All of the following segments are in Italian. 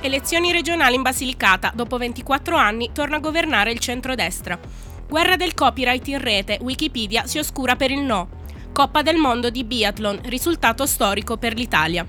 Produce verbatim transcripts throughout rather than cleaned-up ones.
Elezioni regionali in Basilicata. Dopo ventiquattro anni torna a governare il centrodestra. Guerra del copyright in rete. Wikipedia si oscura per il no. Coppa del mondo di biathlon. Risultato storico per l'Italia.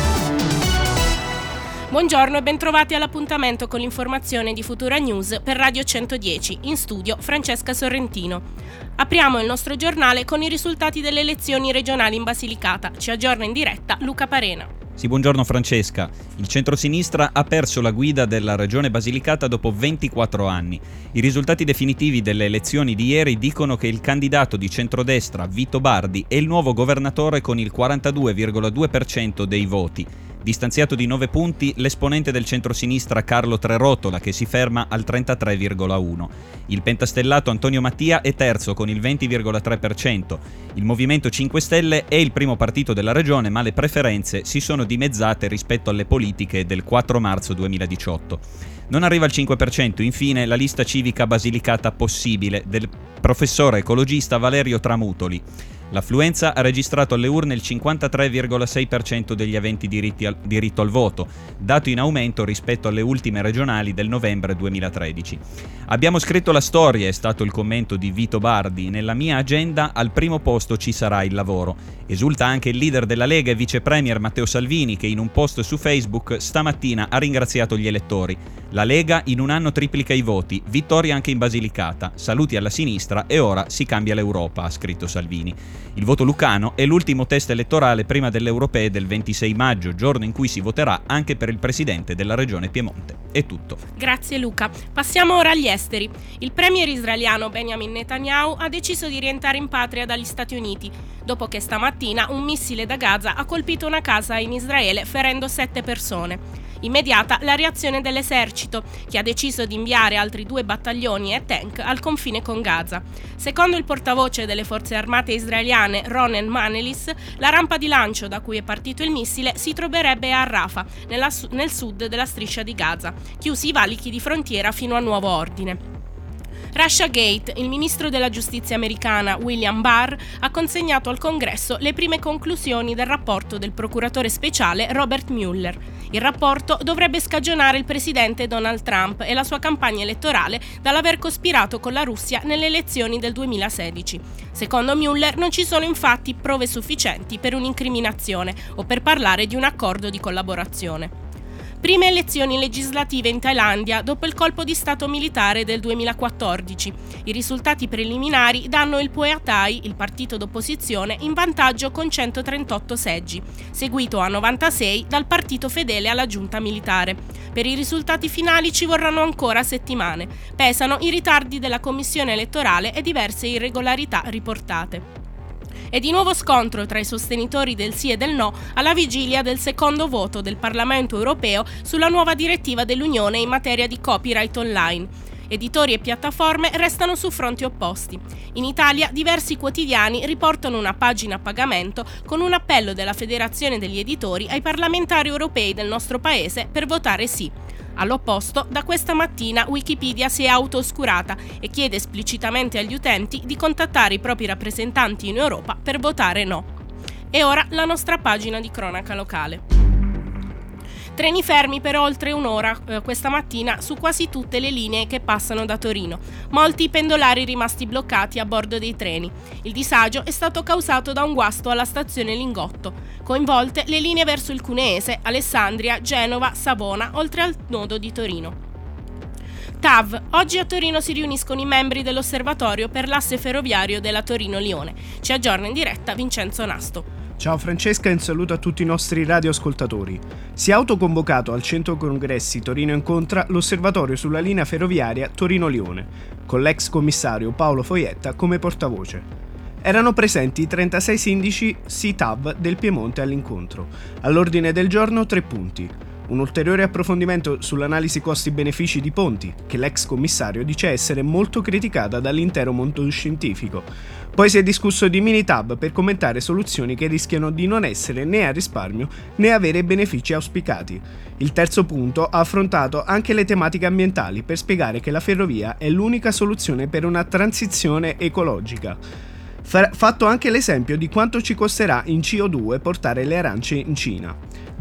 Buongiorno e bentrovati all'appuntamento con l'informazione di Futura News per Radio centodieci. In studio Francesca Sorrentino. Apriamo il nostro giornale con i risultati delle elezioni regionali in Basilicata. Ci aggiorna in diretta Luca Parena. Sì, buongiorno Francesca. Il centrosinistra ha perso la guida della regione Basilicata dopo ventiquattro anni. I risultati definitivi delle elezioni di ieri dicono che il candidato di centrodestra, Vito Bardi, è il nuovo governatore con il quarantadue virgola due per cento dei voti. Distanziato di nove punti, l'esponente del centrosinistra Carlo Trerotola, che si ferma al trentatré virgola uno. Il pentastellato Antonio Mattia è terzo con il venti virgola tre per cento. Il Movimento cinque Stelle è il primo partito della regione, ma le preferenze si sono dimezzate rispetto alle politiche del quattro marzo duemiladiciotto. Non arriva al cinque per cento, infine, la lista civica Basilicata Possibile del professore ecologista Valerio Tramutoli. L'affluenza ha registrato alle urne il cinquantatré virgola sei per cento degli aventi diritti al, diritto al voto, dato in aumento rispetto alle ultime regionali del novembre duemilatredici. Abbiamo scritto la storia, è stato il commento di Vito Bardi. Nella mia agenda al primo posto ci sarà il lavoro. Esulta anche il leader della Lega e vice premier Matteo Salvini, che in un post su Facebook stamattina ha ringraziato gli elettori. La Lega in un anno triplica i voti, vittoria anche in Basilicata, saluti alla sinistra e ora si cambia l'Europa, ha scritto Salvini. Il voto lucano è l'ultimo test elettorale prima delle europee del ventisei maggio, giorno in cui si voterà anche per il presidente della regione Piemonte. È tutto. Grazie Luca. Passiamo ora agli esteri. Il premier israeliano Benjamin Netanyahu ha deciso di rientrare in patria dagli Stati Uniti, dopo che stamattina un missile da Gaza ha colpito una casa in Israele ferendo sette persone. Immediata la reazione dell'esercito, che ha deciso di inviare altri due battaglioni e tank al confine con Gaza. Secondo il portavoce delle forze armate israeliane Ronen Manelis, la rampa di lancio da cui è partito il missile si troverebbe a Rafah, nella, nel sud della striscia di Gaza, chiusi i valichi di frontiera fino a nuovo ordine. Russiagate. Il ministro della giustizia americana William Barr ha consegnato al Congresso le prime conclusioni del rapporto del procuratore speciale Robert Mueller. Il rapporto dovrebbe scagionare il presidente Donald Trump e la sua campagna elettorale dall'aver cospirato con la Russia nelle elezioni del duemilasedici. Secondo Mueller non ci sono infatti prove sufficienti per un'incriminazione o per parlare di un accordo di collaborazione. Prime elezioni legislative in Thailandia dopo il colpo di stato militare del duemilaquattordici. I risultati preliminari danno il Pheu Thai, il partito d'opposizione, in vantaggio con centotrentotto seggi, seguito a novantasei dal partito fedele alla giunta militare. Per i risultati finali ci vorranno ancora settimane. Pesano i ritardi della commissione elettorale e diverse irregolarità riportate. E di nuovo scontro tra i sostenitori del sì e del no alla vigilia del secondo voto del Parlamento europeo sulla nuova direttiva dell'Unione in materia di copyright online. Editori e piattaforme restano su fronti opposti. In Italia diversi quotidiani riportano una pagina a pagamento con un appello della Federazione degli Editori ai parlamentari europei del nostro paese per votare sì. All'opposto, da questa mattina Wikipedia si è auto-oscurata e chiede esplicitamente agli utenti di contattare i propri rappresentanti in Europa per votare no. E ora la nostra pagina di cronaca locale. Treni fermi per oltre un'ora eh, questa mattina su quasi tutte le linee che passano da Torino. Molti pendolari rimasti bloccati a bordo dei treni. Il disagio è stato causato da un guasto alla stazione Lingotto. Coinvolte le linee verso il Cuneese, Alessandria, Genova, Savona, oltre al nodo di Torino. T A V. Oggi a Torino si riuniscono i membri dell'osservatorio per l'asse ferroviario della Torino-Lione. Ci aggiorna in diretta Vincenzo Nasto. Ciao Francesca e un saluto a tutti i nostri radioascoltatori. Si è autoconvocato al Centro Congressi Torino Incontra l'osservatorio sulla linea ferroviaria Torino-Lione, con l'ex commissario Paolo Foietta come portavoce. Erano presenti i trentasei sindaci sì T A V del Piemonte all'incontro. All'ordine del giorno tre punti. Un ulteriore approfondimento sull'analisi costi-benefici di Ponti, che l'ex commissario dice essere molto criticata dall'intero mondo scientifico. Poi si è discusso di Minitab per commentare soluzioni che rischiano di non essere né a risparmio né avere i benefici auspicati. Il terzo punto ha affrontato anche le tematiche ambientali per spiegare che la ferrovia è l'unica soluzione per una transizione ecologica. Fatto anche l'esempio di quanto ci costerà in C O due portare le arance in Cina.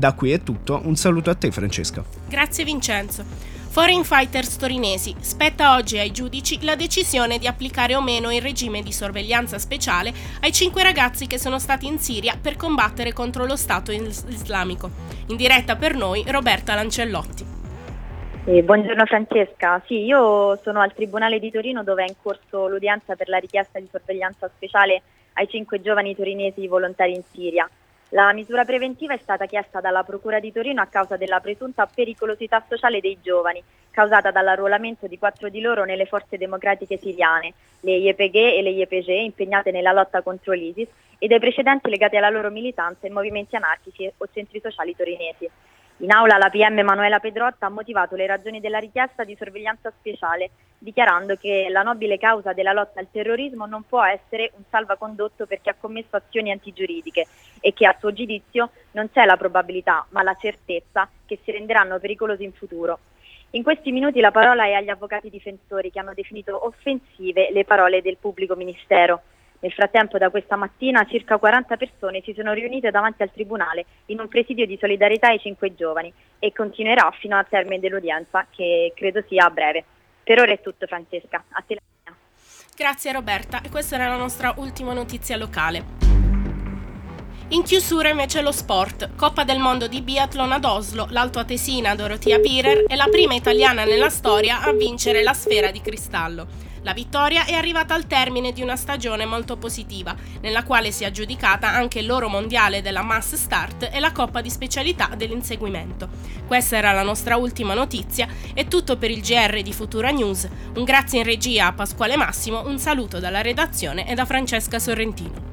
Da qui è tutto, un saluto a te Francesca. Grazie Vincenzo. Foreign Fighters torinesi. Spetta oggi ai giudici la decisione di applicare o meno il regime di sorveglianza speciale ai cinque ragazzi che sono stati in Siria per combattere contro lo Stato islamico. In diretta per noi Roberta Lancellotti. Eh, buongiorno Francesca, sì, io sono al Tribunale di Torino dove è in corso l'udienza per la richiesta di sorveglianza speciale ai cinque giovani torinesi volontari in Siria. La misura preventiva è stata chiesta dalla Procura di Torino a causa della presunta pericolosità sociale dei giovani, causata dall'arruolamento di quattro di loro nelle forze democratiche siriane, le Y P G e le Y P G, impegnate nella lotta contro l'ISIS, e dai precedenti legati alla loro militanza in movimenti anarchici o centri sociali torinesi. In aula la P M Manuela Pedrotta ha motivato le ragioni della richiesta di sorveglianza speciale, dichiarando che la nobile causa della lotta al terrorismo non può essere un salvacondotto per chi ha commesso azioni antigiuridiche e che a suo giudizio non c'è la probabilità, ma la certezza che si renderanno pericolosi in futuro. In questi minuti la parola è agli avvocati difensori che hanno definito offensive le parole del pubblico ministero. Nel frattempo, da questa mattina, circa quaranta persone si sono riunite davanti al Tribunale in un presidio di solidarietà ai cinque giovani e continuerà fino al termine dell'udienza, che credo sia a breve. Per ora è tutto, Francesca. A te la linea. Grazie Roberta, e questa era la nostra ultima notizia locale. In chiusura invece lo sport. Coppa del mondo di biathlon ad Oslo, l'altoatesina Dorothea Virer è la prima italiana nella storia a vincere la sfera di cristallo. La vittoria è arrivata al termine di una stagione molto positiva, nella quale si è aggiudicata anche l'oro mondiale della Mass Start e la Coppa di specialità dell'inseguimento. Questa era la nostra ultima notizia, è tutto per il G R di Futura News. Un grazie in regia a Pasquale Massimo, un saluto dalla redazione e da Francesca Sorrentino.